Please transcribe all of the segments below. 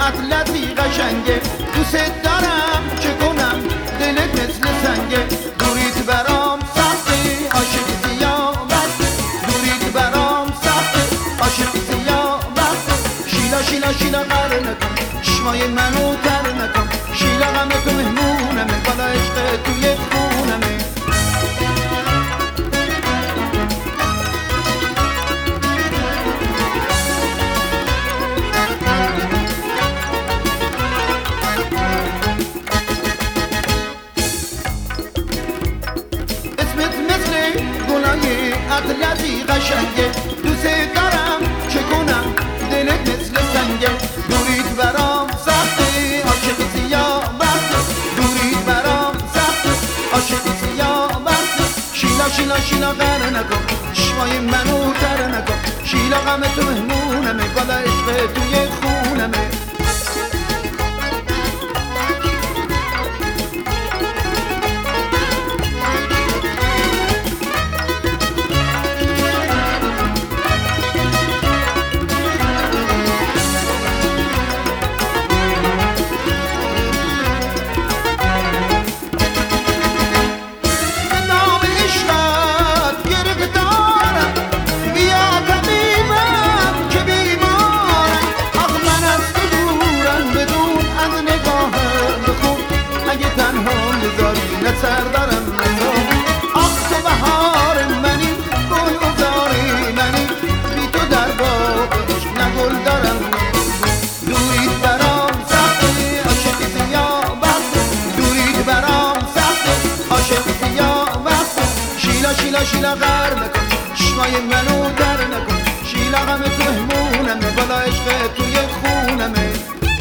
اطلسی قشنگه دوست دارم چه کنم دلت مثل سنگه دوریت برام سخته عاشق سیامت دوریت برام سخته عاشق سیامت شیلا شیلا شیلا قره نکن چشمای منو تر نکن شیلا غم تو مهمونمه بالا عشق توی خونمه اطلسی قشنگه دوست دارم چه کنم دلت مثل سنگه دوریت برام سخته عاشق سیامت دوریت برام سخته عاشق سیامت شیلا شیلا شیلا قره نکن چشمای منو تر نکن شیلا غم تو مهمونمه بالا عشق توی خونمه سردارم نزار آخ تو بهار منی گل گذاری منی بی تو در باغ عشق نه گل دارم دوریت برام سخته عاشق سیامت دوریت برام سخته عاشق سیامت شیلا شیلا شیلا غر نکن چشمای منو در نکن شیلا غم تو مهمونمه بالا عشق توی خونمه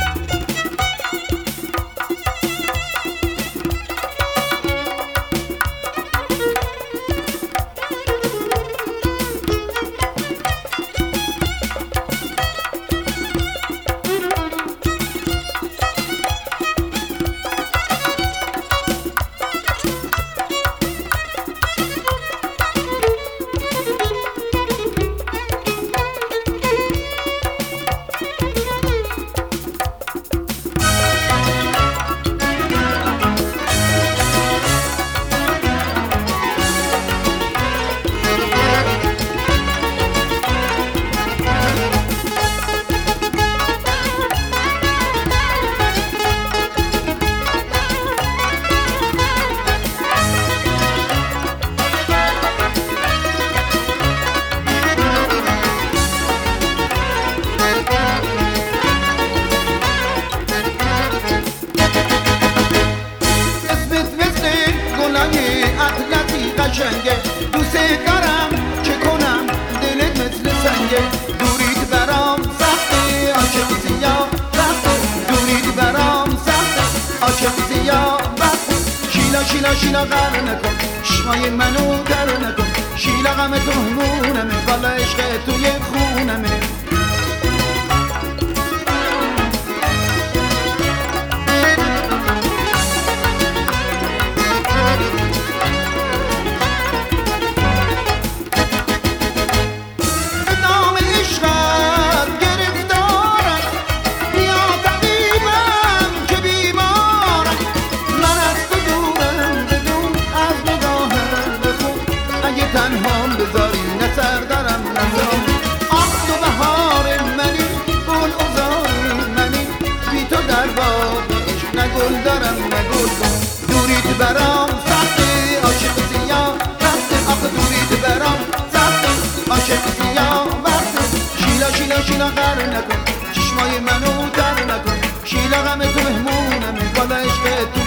قشنگه دوست دارم چه کنم دلت مثل سنگه دوریت برام سخته عاشق سیامت دوریت برام سخته عاشق سیامت شیلا شیلا شیلا قره نکن چشمای منو در نکن شیلا غم تو مهمونمه بالا عشق توی خونمه تنهام بذاری نه سردارم نزار آخ تو بهار منی گل ازاری منی بی تو در باغ عشق نه گل دارم نه گل دوریت برام سخته عاشق سیامت آخ دوریت برام سخته عاشق سیامت شیلا شیلا شیلا قره نکن چشمای منو تر نکن شیلا غم تو مهمونمه بالا عشق